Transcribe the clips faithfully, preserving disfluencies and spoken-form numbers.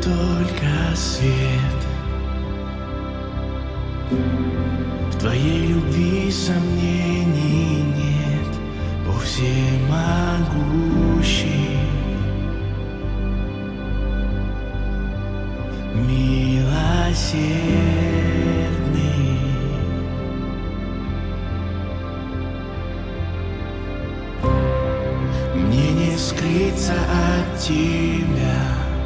только свет. В твоей любви сомнений нет, о всемогущий, милосердный. Мне не скрыться от тебя.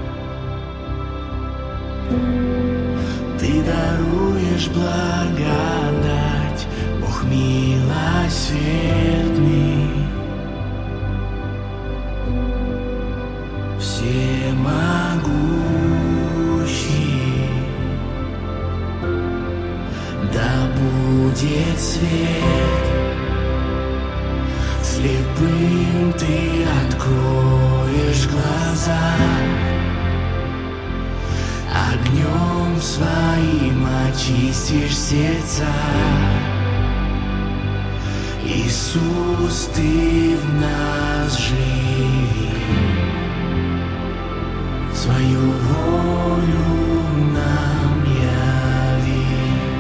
Ты даруешь благодать, Бог милосердный, всемогущий. Да будет свет, слепым ты откроешь глаза, огнем своим очистишь сердца. Иисус, ты в нас живи, свою волю нам яви.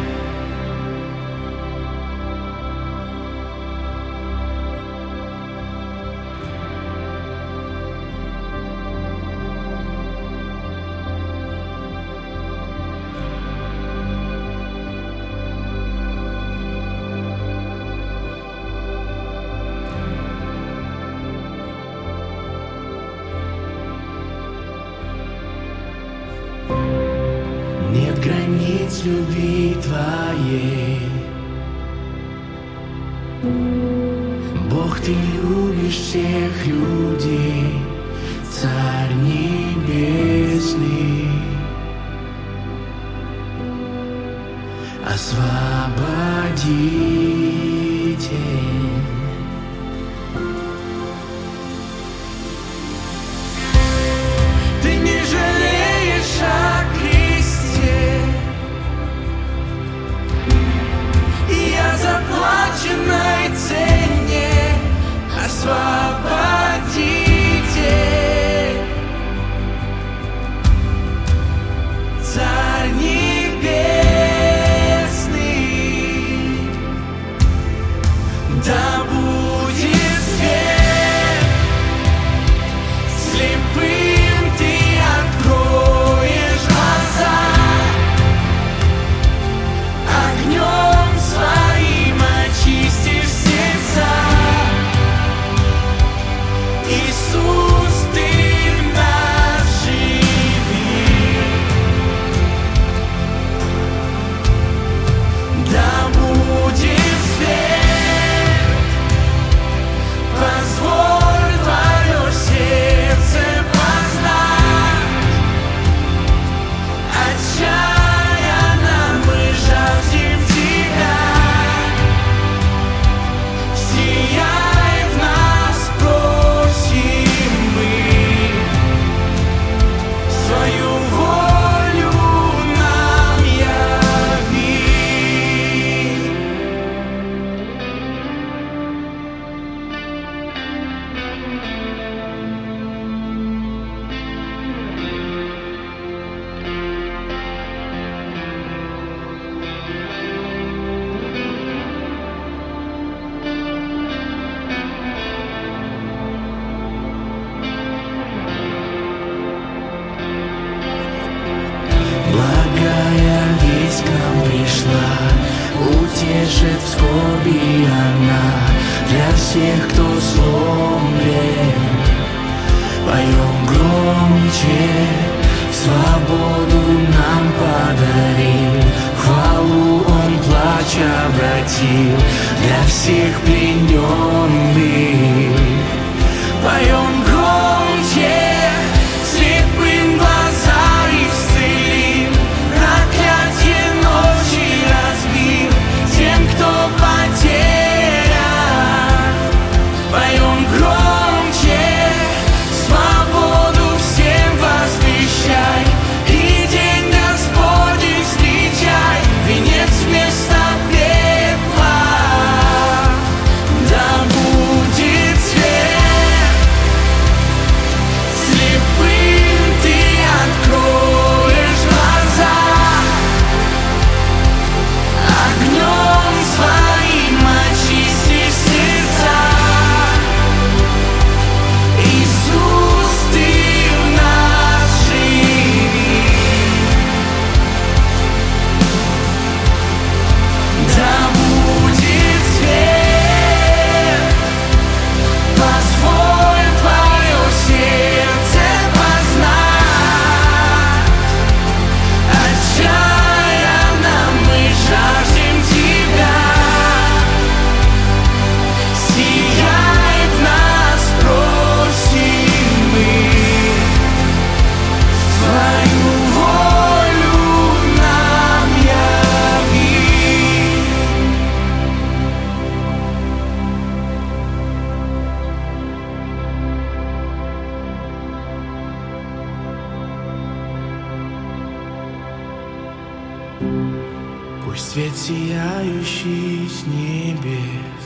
Нет границ любви твоей, Бог, ты любишь всех людей, Царь небесный, освободитель. Ты не жалеешь о кресте и о заплаченной цене, освободитель, Царь небесный. Да будет свет, слепым ты откроешь глаза, огнем своим очистишь сердца. Иисус, ты в нас живи, да будет свет, позволь твое сердце познать. Отчаянно мы жаждем тебя, сияй в нас, просим мы, свою волю нам яви. Благая весть к нам пришла, утешит в скорби она для всех, кто сломлен. Поем громче, свободу нам подарил, хвалу Он плач обратил для всех плененных. Поем громче, слепым глаза исцелил, проклятие ночи разбил тем, кто потерян. Поем громче, свободу всем возвещай, и день Господень встречай, венец вместо пепла. Пусть свет, сияющий с небес,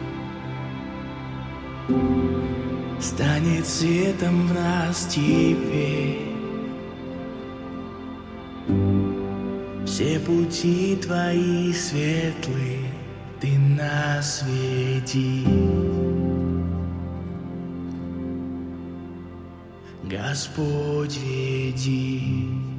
станет светом в нас теперь. Все пути Твои светлые, Ты нас веди. Господь, веди.